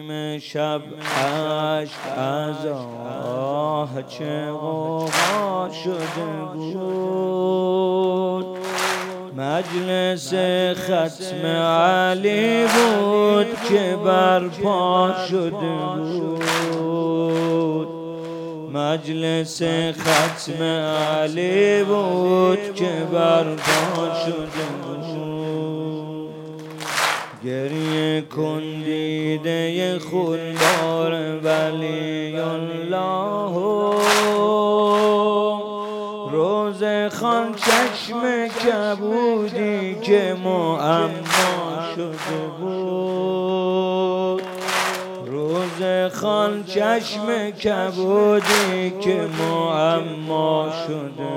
نیمه شب عشق از آه چه غوغا شده بود. مجلس ختم علی بود که برپا شده بود. مجلس ختم علی بود که برپا شده بود. گریه کن دیده خونبار ولی الله، روز خان چشم کبودی که معما شده بود. روز خان چشم کبودی که معما شده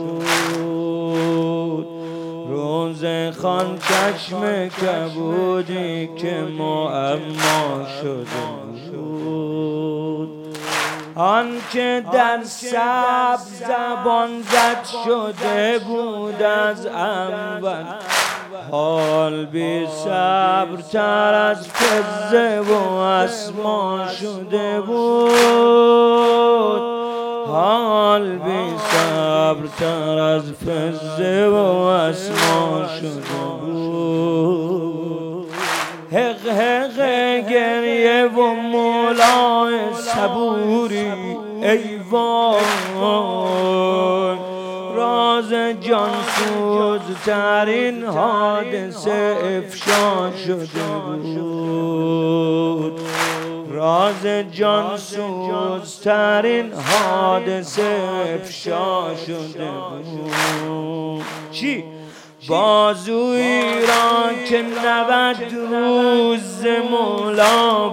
بود. روز خان چشم کبودی که معما شده بود. آن که در سبز زبان زد شده بود از اول، حال بی صبر تر از فضه و اسما شده بود. حال بی صبر تر از فضه و اسما شده بود. حق حق گریه و مولای صبوری ای وای، راز جانسوز ترین حادثه افشا شده بود. راز جانسوز ترین حادثه افشا شده بود. چی؟ بازویی را که 90 روز مولا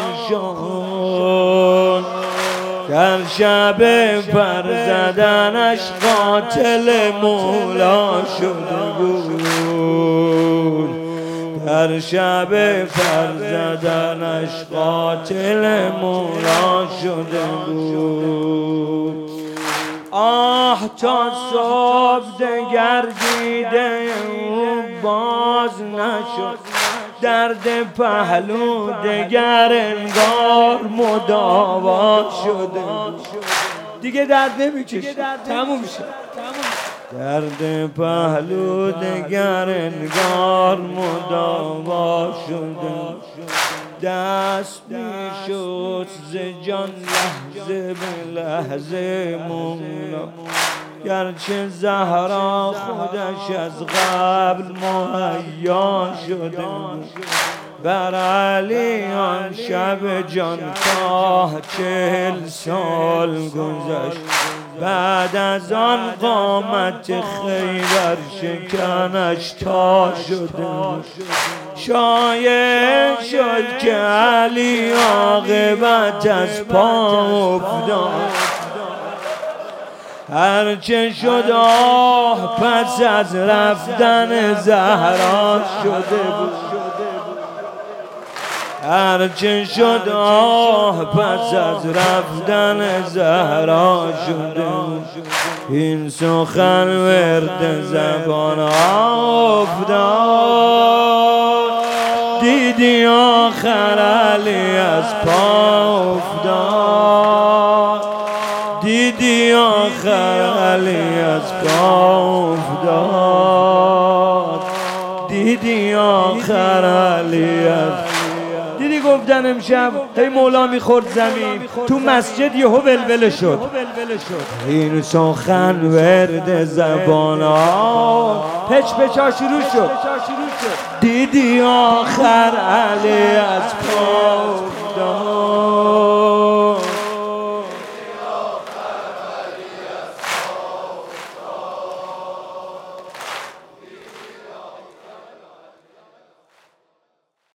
پوشان، در شب پر زدنش قاتل مولا شده بود. در شب پر زدنش قاتل مولا شده بود. آه تا صبح دگر دیده او باز نشد، درد پهلو دگر انگار مداوا شده. دیگه درد نمیکشه، تموم شد. درد پهلو دگر انگار مداوا شده. دست میشد ز جان لحظه به لحظه مولا، گرچه زهرا خودش از قبل مهیا شده. بر علی آن شب جانکاه 40 سال گذشت. بعد از آن قامت خیبر شکنش تا شده. شایع شد که علی عاقبت از پا افتاد. هرچه شد آه پس از رفتن زهرا شده بود. هرچه شد آه پس از رفتن زهرا شده. این سخن ورد زبان افتاد. دیدی آخر علی از پا افتاد. دیدی آخر علی از پا افتاد. دیدی آخر علی از. دیدی گفتن امشب هی مولا میخورد زمین، تو مسجد یهو ولوله شد. این سخن ورد زبان ها پچ پچا شروع شد. دیدی آخر علی